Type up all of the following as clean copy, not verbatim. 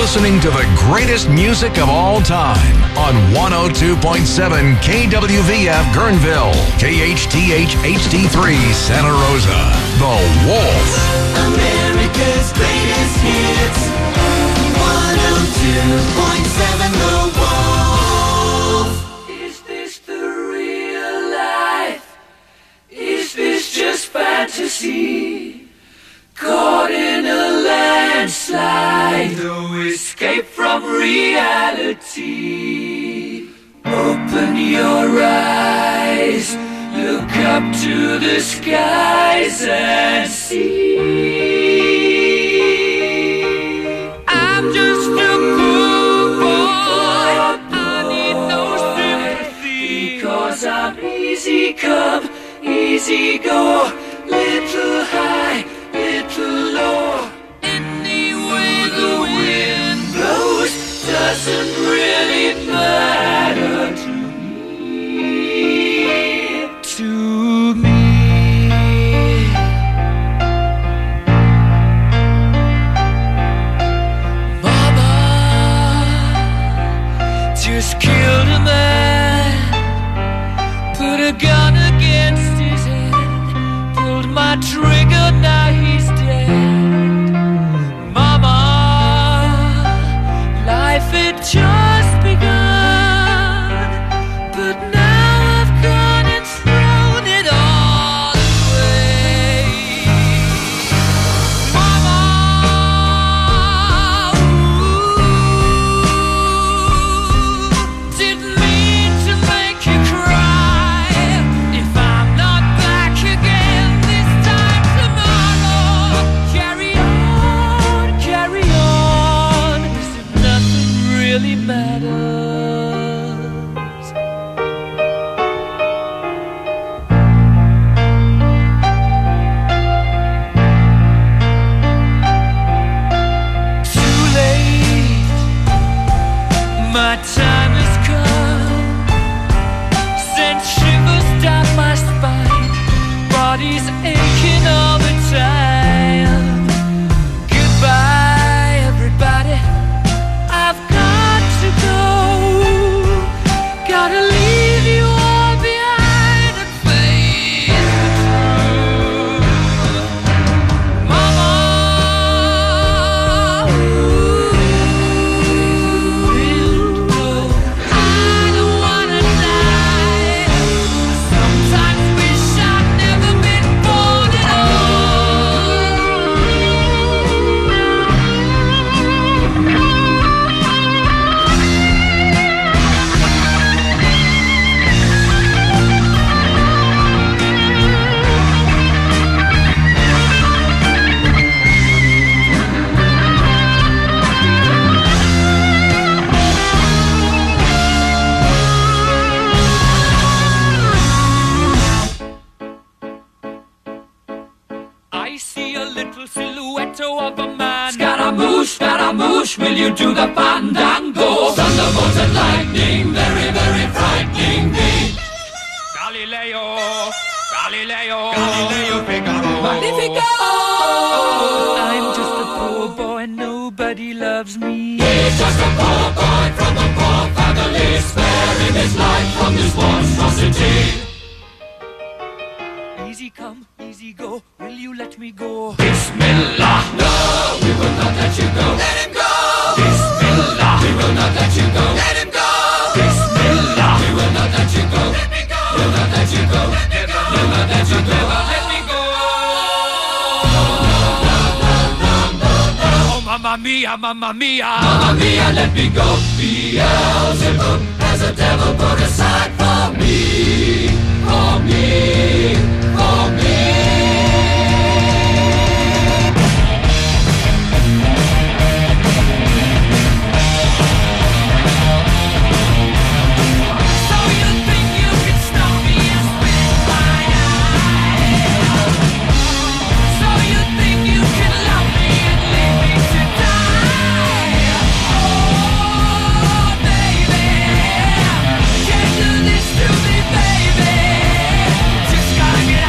listening to the greatest music of all time on 102.7 KWVF Guerneville, KHTH HD3 Santa Rosa. The Wolf. America's greatest hits. 102.7 The Wolf. Is this the real life? Is this just fantasy? Caught in a landslide, no escape from reality. Open your eyes, look up to the skies and see. I'm just a poor boy, I need no sympathy, 'cause I'm easy come, easy go, little high, little low. Any way the wind blows doesn't really matter to me. To me. Mama just killed a man, put a gun against his head, pulled my trigger, now he's dead. Mama, life had just begun, but now I've gone and thrown it all away. Mama, didn't mean to make you cry. If I'm not back again this time tomorrow, carry on, as if nothing really matters. Too late, my time has come, sent shivers down my spine, body's aching all the time. Goodbye, everybody, I've got to go, gotta leave you all behind and face the truth. Mama, I don't wanna die. Sometimes wish I'd never been born at I see a little silhouette of a man. Scaramouche, will you do the fandango? Thunderbolts and lightning, very, very frightening me. Galileo, Figaro. Magnifico! I'm just a poor boy, nobody loves me. He's just a poor boy from a poor family, sparing his life from this monstrosity. Easy come, easy go, will you let me go? Bismillah, no, we will not let you go. Let him go! Bismillah, we will not let you go. Let him go! Bismillah, we will not let you go. Let me go! We'll not let you go. Let me go! We'll not let you go. Let me go! Oh, mamma mia, mamma mia. Mamma mia, let me go. Beelzebub has a devil put aside for me. For me. For me. So you think you can stop me and spit my eye? So you think you can love me and leave me to die? Oh, baby, can't do this to me, baby. Just gotta get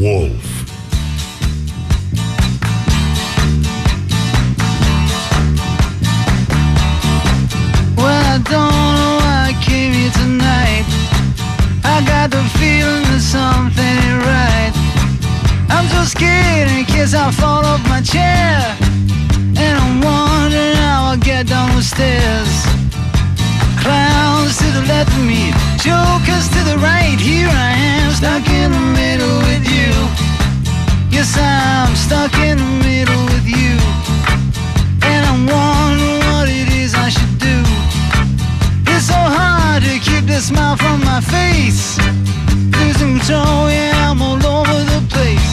Wolf. Well, I don't know why I came here tonight. I got the feeling that something ain't right. I'm so scared in case I fall off my chair, and I'm wondering how I'll get down the stairs. Clowns to the left of me, jokers to the right. Here I am, stuck in the middle with you. Yes, I'm stuck in the middle with you, and I'm wondering what it is I should do. It's so hard to keep the smile from my face. Losing control, yeah, I'm all over the place.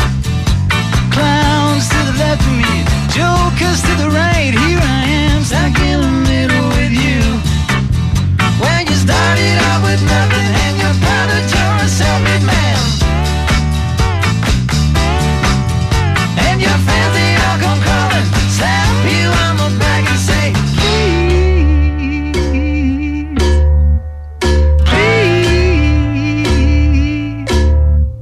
Clowns to the left of me, jokers to the right. Here I am, stuck in the middle with you. When you started out with nothing and you're proud that you're a self-made man, and your fans, they all come crawling, slap you on the back and say, please, please,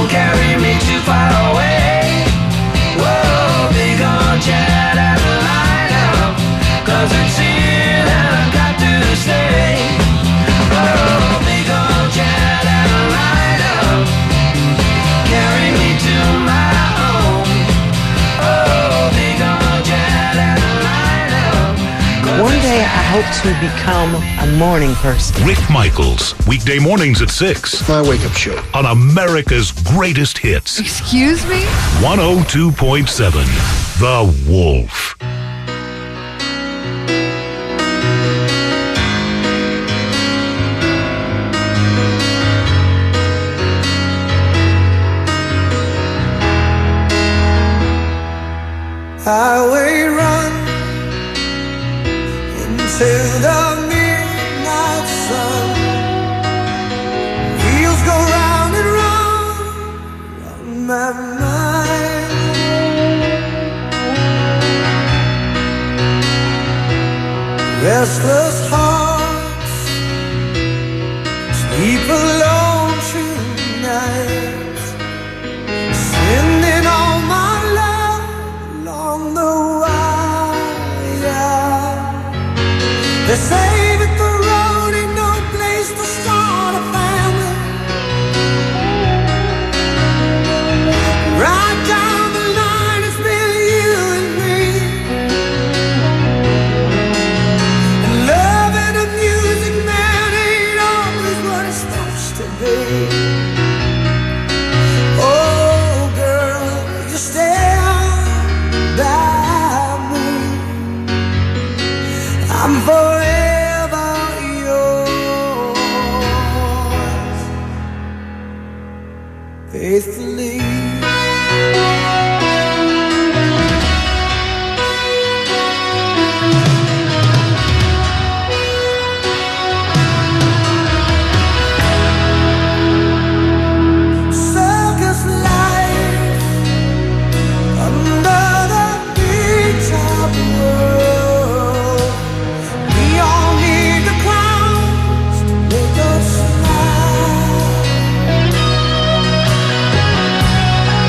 don't carry me too far away. Whoa, big old jet and light up, 'cause it's here that I've got to stay. Whoa, big old jet and light up, carry me to my home. Oh, big old jet and light up. One day I hope to become a morning person. Rick Michaels, weekday mornings at 6 My wake-up show. on America's Greatest Hits. Excuse me? 102.7 The Wolf. Highway run into the midnight sun. Wheels go round and round on my mind. Restless hearts sleep alone tonight, sending all my love along the wire. They say that the road ain't no place to start a family. Right down the line, it's been you and me. And loving a music man ain't always what it's supposed to be. Oh, girl, you stand by me. I'm forever yours, faithfully. Circus life under the big top world. We all need the clowns to make us smile.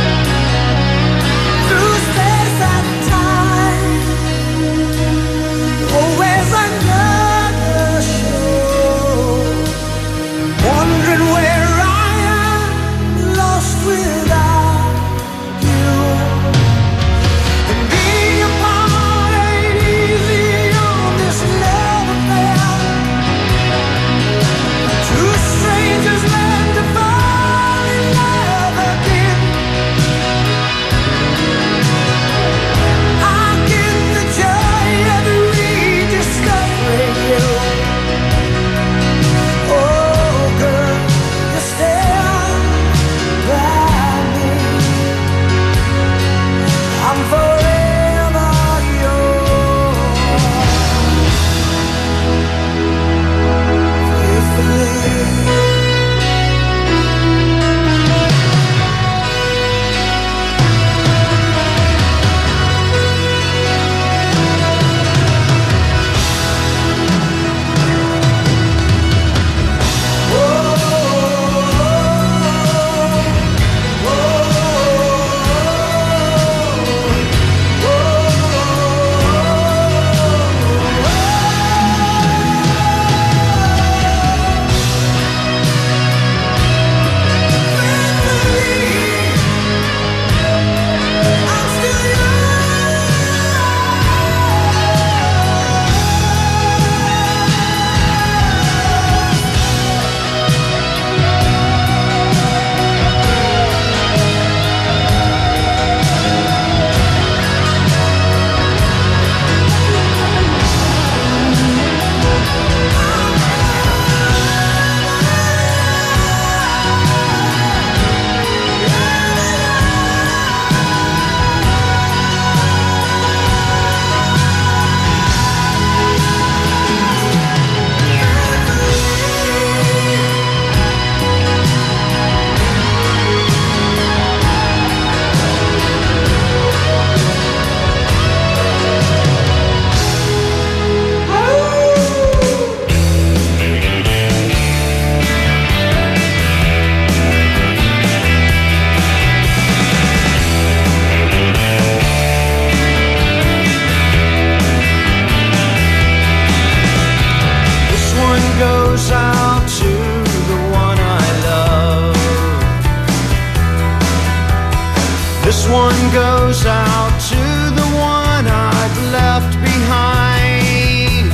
This one goes out to the one I've left behind.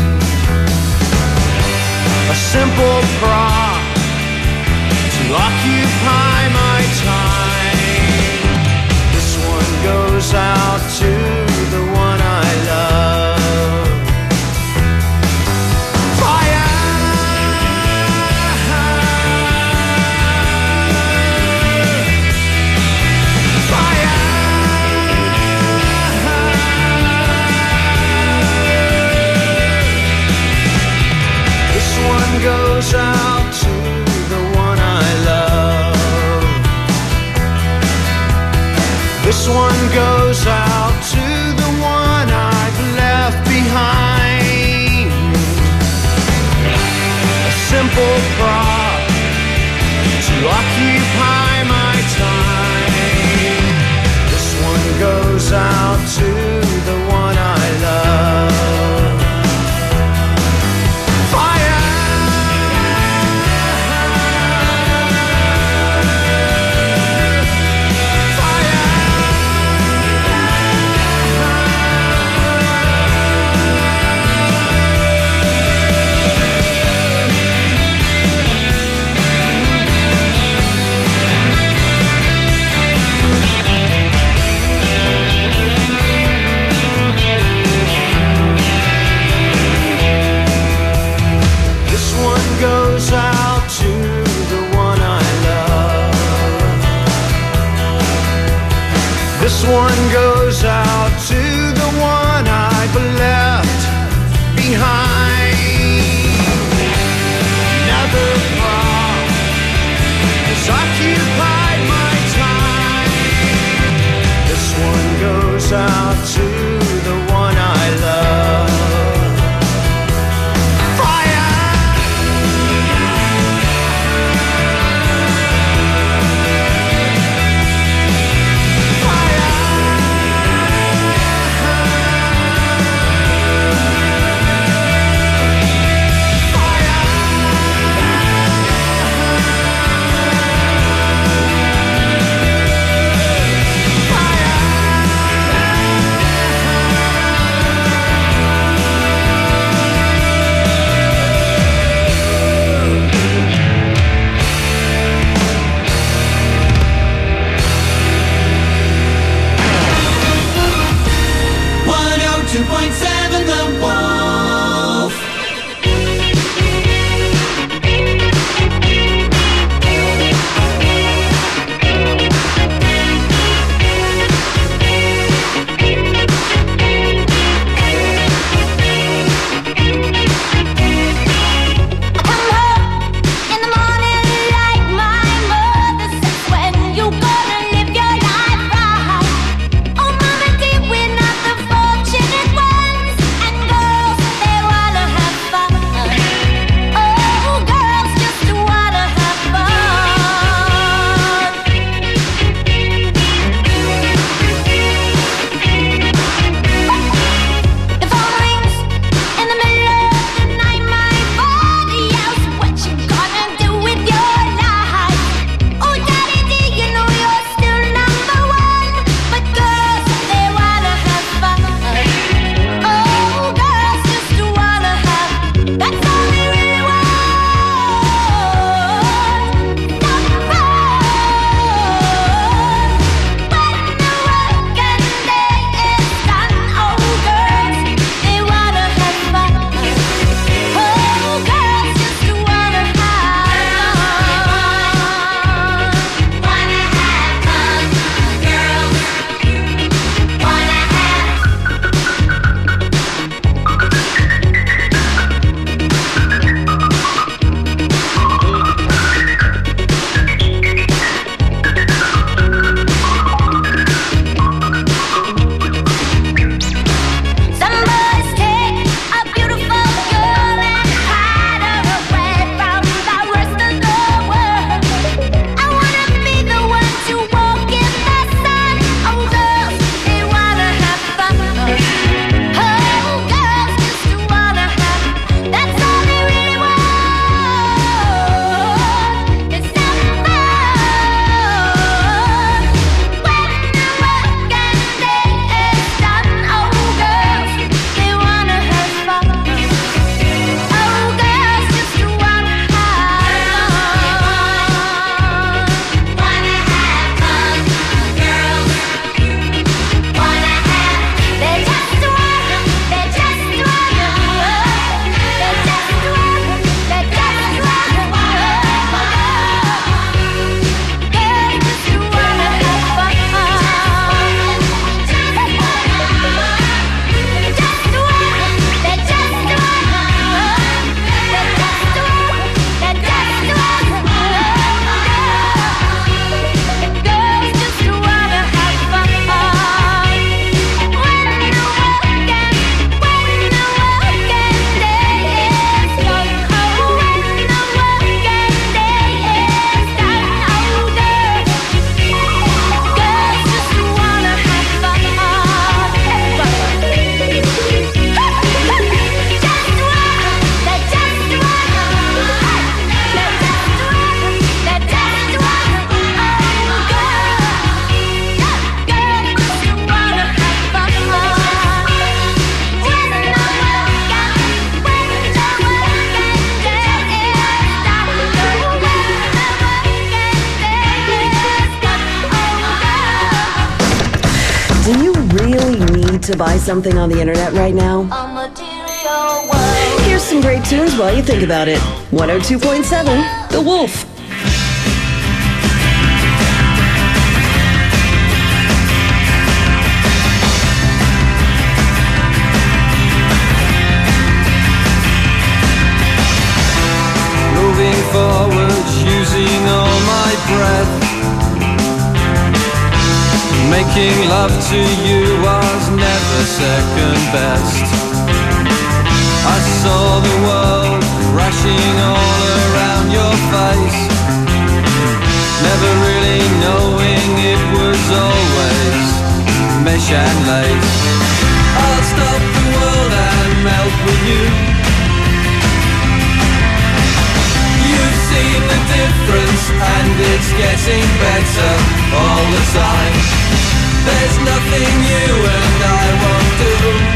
A simple prop to occupy my time. This one goes out to the one I love. Fire! Fire! This one goes out to the one I love. This one goes out to the one I've left behind. A simple prop to occupy my time. This one goes out to the one I love. Fire! Goes out to the one I love. This one goes out to the one I've left behind. Another prop has occupied my time. This one goes out to the one I love. We're not the fortunate ones. to buy something on the internet right now? Here's some great tunes while you think about it. 102.7, The Wolf. Moving forward, using all my breath. Making love to you was never second best. I saw the world crashing all around your face, never really knowing it was always mesh and lace. I'll stop the world and melt with you. You've seen the difference and it's getting better all the time. There's nothing you and I won't do.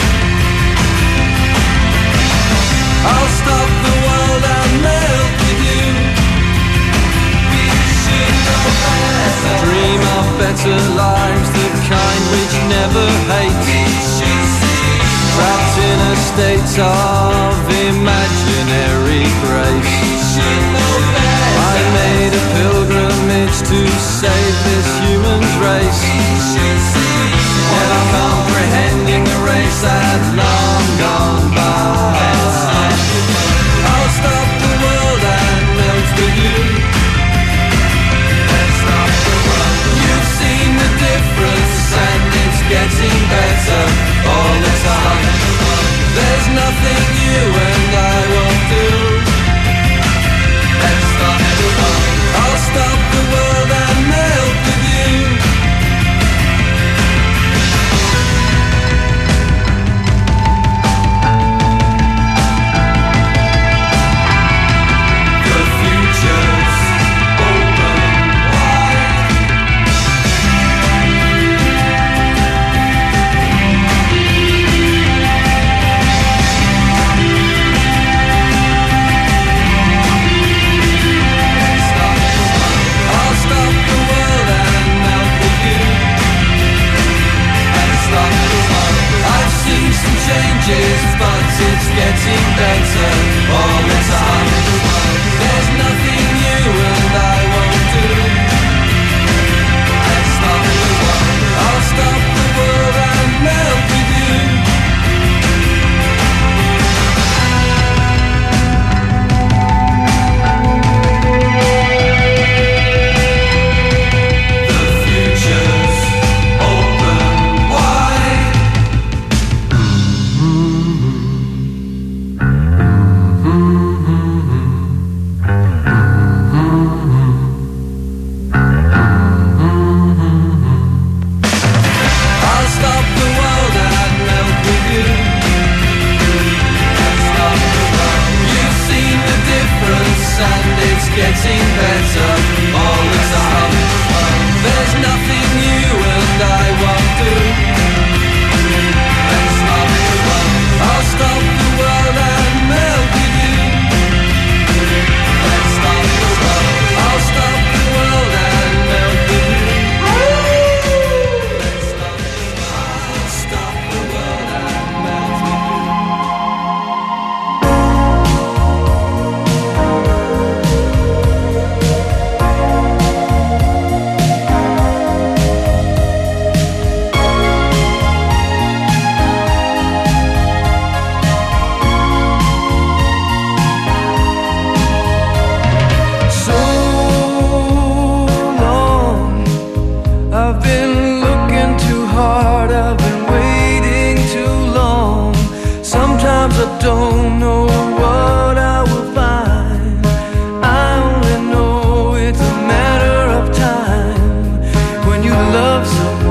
I'll stop the world and melt with you. We should know better. Dream of better lives, the kind which never hate. We should see. Trapped in a state of imaginary grace. We should know better. I made a pilgrimage to save this human's race. We should see. Never comprehending the race that long gone by. I'll stop the world and melt with you. Let's stop the world. You've seen the difference and it's getting better all the time. There's nothing you and I won't do. Let's stop the world. I'll stop the world and melt with you. Changes, but it's getting better all the time. There's nothing you and I won't do. Let's stop the world. I'll stop the world and melt with you. The future's open wide. Getting better all the time. There's nothing you and I won't do. Let's stop the world. I'll stop the world and melt with you. Let's stop the world. I'll stop the world and melt with you. Let's stop the world. I'll stop the world and melt with you. I don't know what I will find. I only know it's a matter of time. When you love someone